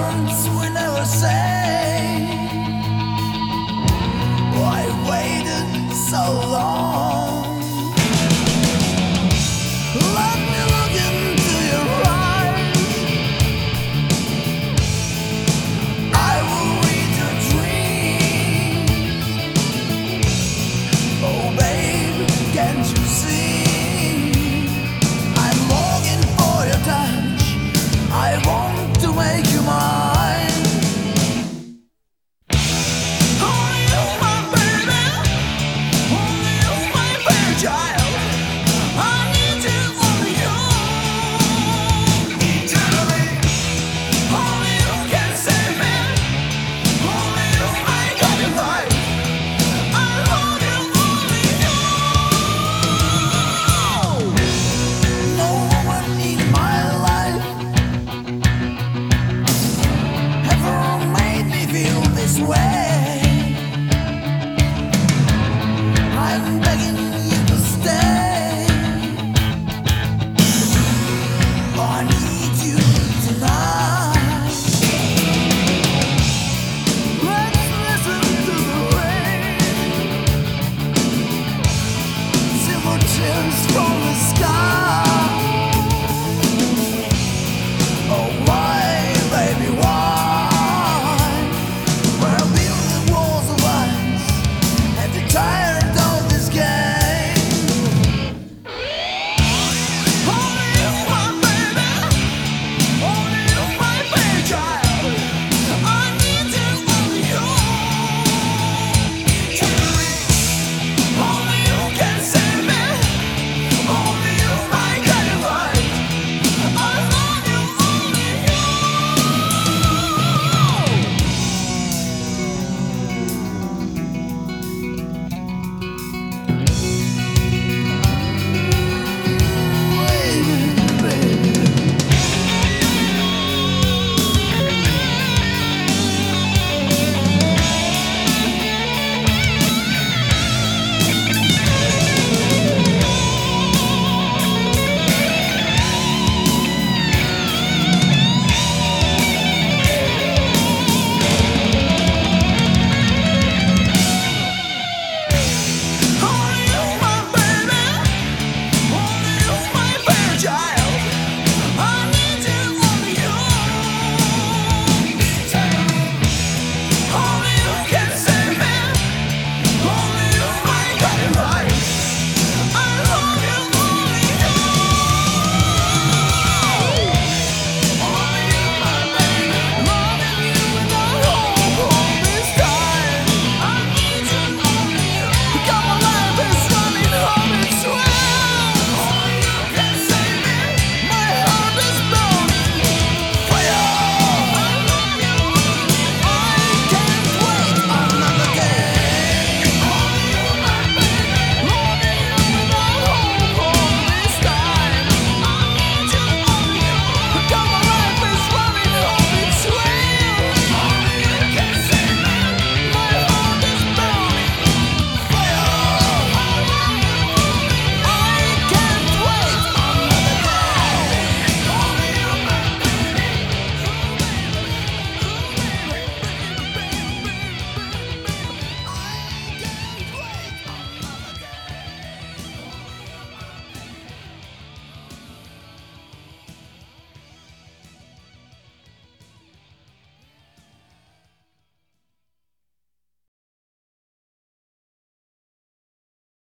words we never say. Why waited so long? Let me look into your eyes. I will read your dreams. Oh babe, can't you see? I'm longing for your touch. I want to make you mine. Only you, my baby. Only you, my fair child. I need you, only you. Eternally. Only you can save me. Only you, my guiding light. I love you, only you. No woman in my life ever made me feel this way.